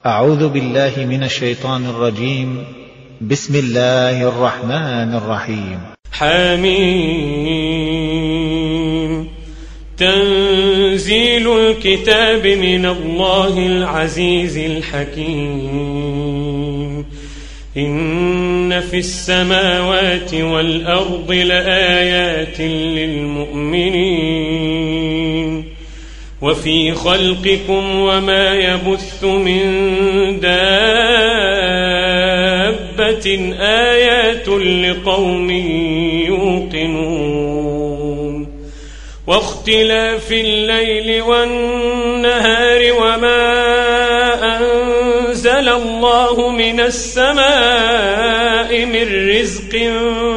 أعوذ بالله من الشيطان الرجيم. بسم الله الرحمن الرحيم. حميم. تنزيل الكتاب من الله العزيز الحكيم. إن في السماوات والأرض لآيات للمؤمنين وفي خلقكم وما يبث من دابة آيات لقوم يوقنون واختلاف الليل والنهار وما أنزل الله من السماء من رزق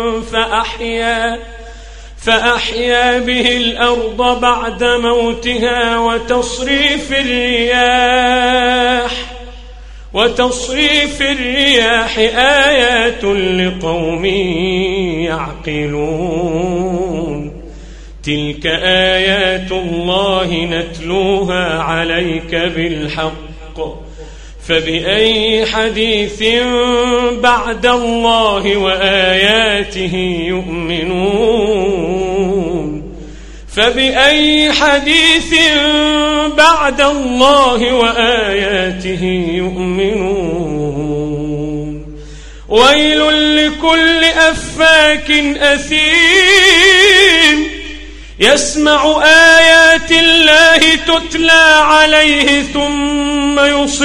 فأحيا به الأرض بعد موتها وتصريف الرياح آيات لقوم يعقلون. تلك آيات الله نتلوها عليك بالحق فبأي حديث بعد الله وآياته يؤمنون فبأي حديث بعد الله وآياته يؤمنون. ويل لكل أفاك أثيم يسمع آيات الله تتلى عليه ثم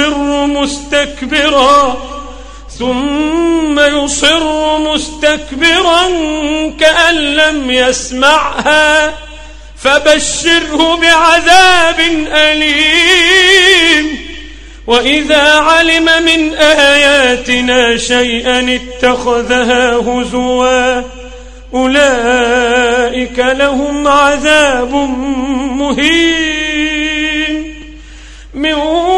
يصر مستكبرا كأن لم يسمعها فبشره بعذاب أليم. وإذا علم من آياتنا شيئا اتخذها هزوا أولئك لهم عذاب مهين من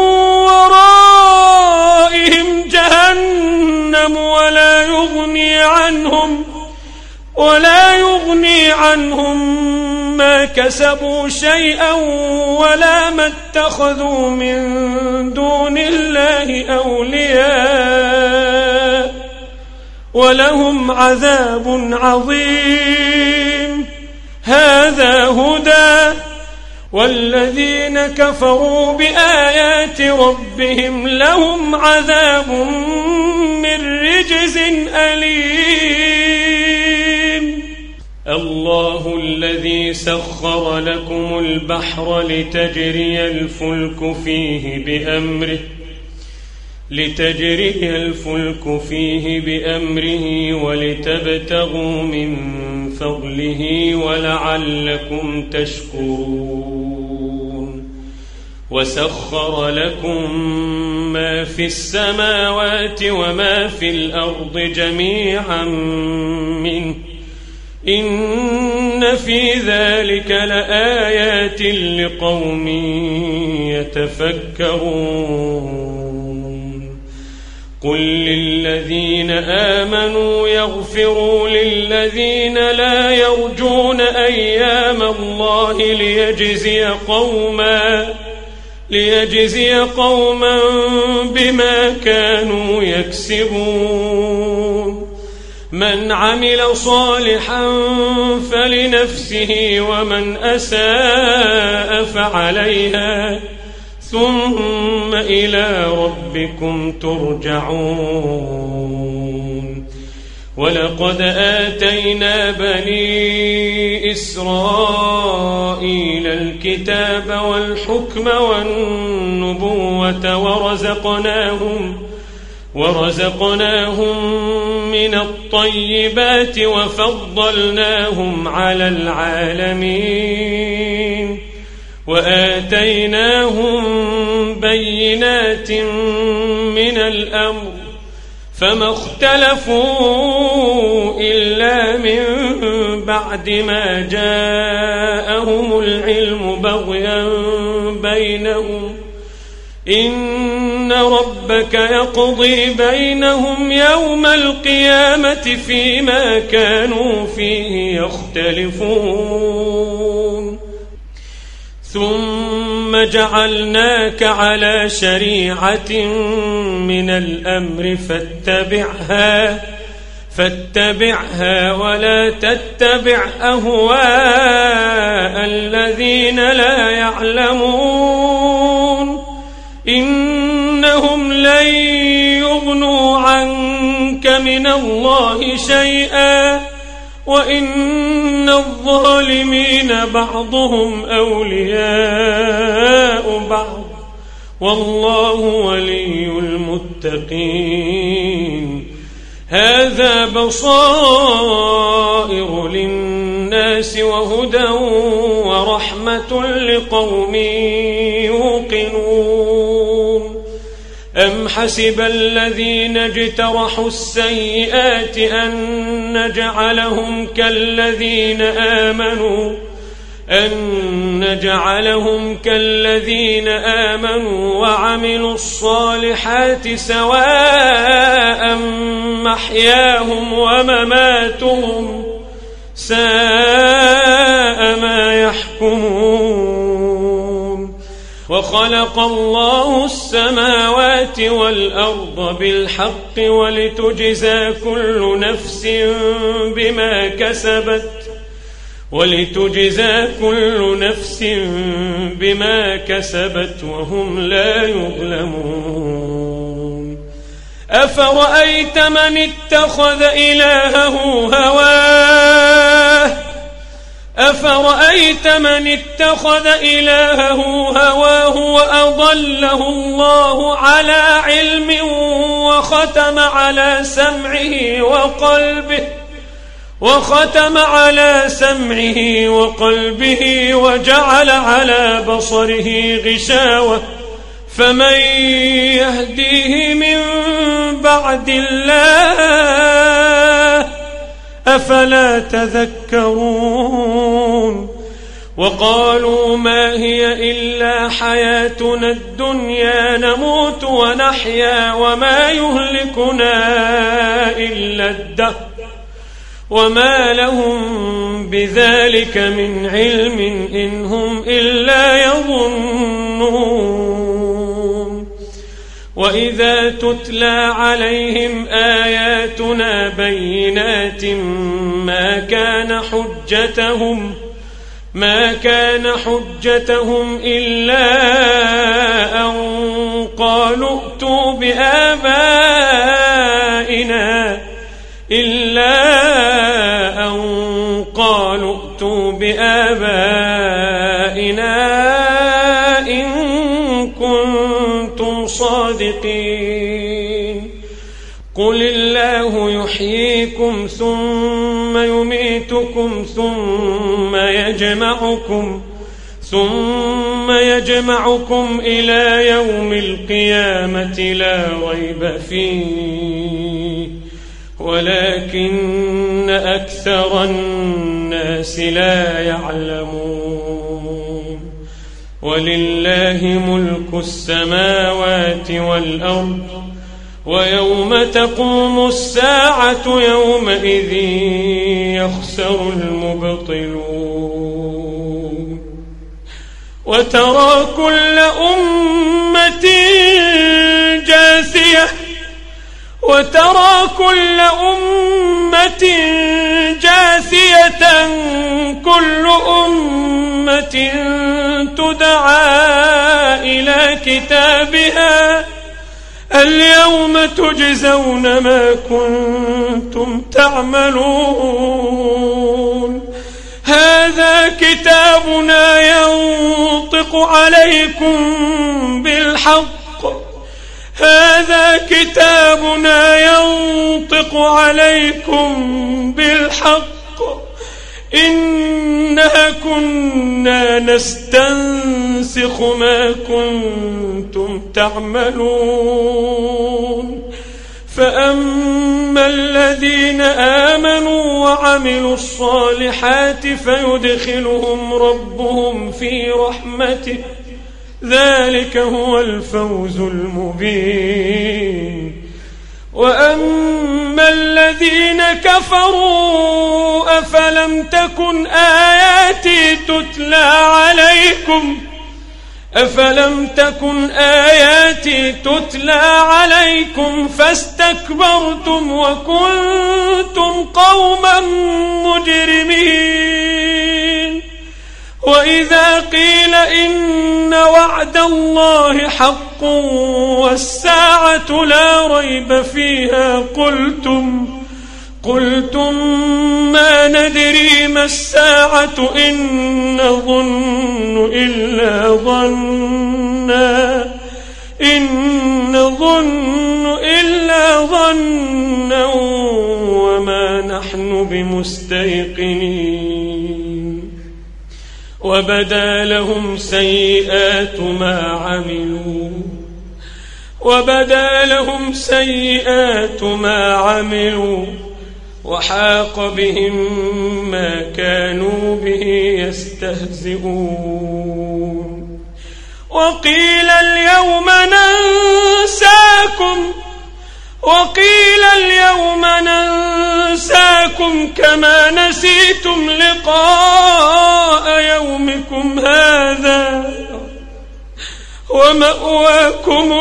ورائهم جهنم ولا يغني عنهم ما كسبوا شيئا ولا ما اتخذوا من دون الله أولياء ولهم عذاب عظيم. هذا هدى والذين كفروا بآيات ربهم لهم عذاب من رجز أليم. الله الذي سخر لكم البحر لتجري الفلك فيه بأمره ولتبتغوا من فضله ولعلكم تشكرون. وسخر لكم ما في السماوات وما في الأرض جميعا منه إن في ذلك لآيات لقوم يتفكرون. قل للذين آمنوا يغفروا للذين لا يرجون أيام الله ليجزي قوما بما كانوا يكسبون. من عمل صالحا فلنفسه ومن أساء فعليها ثم إلى ربكم ترجعون. ولقد آتينا بني إسرائيل الكتاب والحكم والنبوة ورزقناهم من الطيبات وفضلناهم على العالمين وآتيناهم بينات من الأمر فما اختلفوا إلا من بعد ما جاءهم العلم بغيا بينهم إن ربك يقضي بينهم يوم القيامة فيما كانوا فيه يختلفون. ثم جعلناك على شريعة من الأمر فاتبعها ولا تتبع أهواء الذين لا يعلمون إنهم لن يغنوا عنك من الله شيئا وإن الظالمين بعضهم أولياء بعض والله ولي المتقين هذا بصائر للناس وهدى ورحمة لقوم يوقنون أم حسب الذين اجترحوا السيئات أن نجعلهم كالذين آمنوا وعملوا الصالحات سواء محياهم ومماتهم ساء ما يحكمون وخلق الله السماوات والأرض بالحق ولتجزى كل نفس بما كسبت وهم لا يظلمون أفرأيت من اتخذ إلهه هواه وأضله الله على علم وختم على سمعه وقلبه وجعل على بصره غشاوة فمن يهديه من بعد الله أفلا تذكرون وقالوا ما هي إلا حياتنا الدنيا نموت ونحيا وما يهلكنا إلا الدهر وما لهم بذلك من علم إن هم إلا يظنون وإذا تتلى عليهم آياتنا بينات ما كان حجتهم إلا أن قالوا ائتوا بآبائنا إن كنتم صادقين قل الله يحييكم ثم يميتكم ثم يجمعكم إلى يوم القيامة لا ريب فيه ولكن أكثر الناس لا يعلمون ولله ملك السماوات والأرض ويوم تقوم الساعة يومئذ يخسر المبطلون وترى كل أمة جاثية كل أمة تدعى إلى كتابها اليوم تجزون ما كنتم تعملون هذا كتابنا ينطق عليكم بالحق إنا كنا نستنسخ ما كنتم تعملون فأما الذين آمنوا وعملوا الصالحات فيدخلهم ربهم في رحمته ذلك هو الفوز المبين وأما الذين الذين كفروا أفلم تكن آياتي تتلى عليكم فاستكبرتم وكنتم قوما مجرمين. وإذا قيل إن وعد الله حق والساعة لا ريب فيها قلتم ما ندري ما الساعة إن نظن إلا ظنا وما نحن بمستيقنين. وبدا لهم سيئات ما عملوا وحاق بهم ما كانوا به يستهزئون. وقيل اليوم ننساكم كما نسيتم لقاء يومكم هذا ومأواكم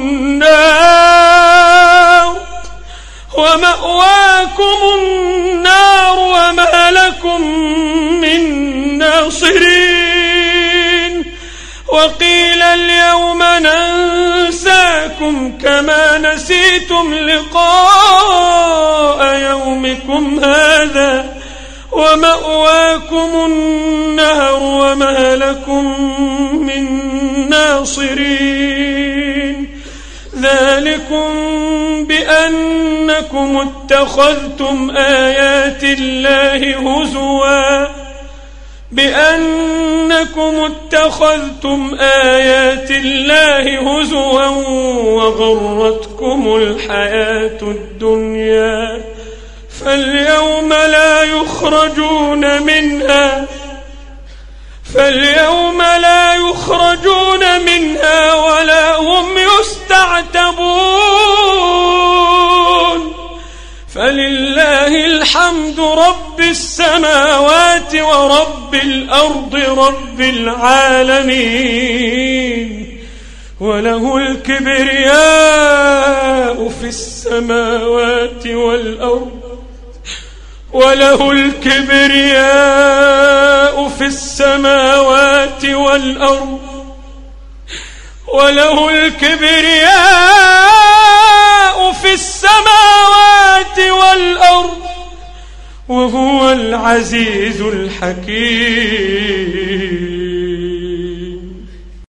النار وما لكم من ناصرين. وقيل اليوم ننساكم كما نسيتم لقاء يومكم هذا ومأواكم النار وما لكم من ناصرين. ذلكم بأنكم اتخذتم آيات الله هزوا وغرتكم الحياة الدنيا فاليوم لا يخرجون منها ولا هم يستعتبون. فلله الحمد رب السماوات ورب الأرض رب العالمين وله الكبرياء في السماوات والأرض وهو العزيز الحكيم.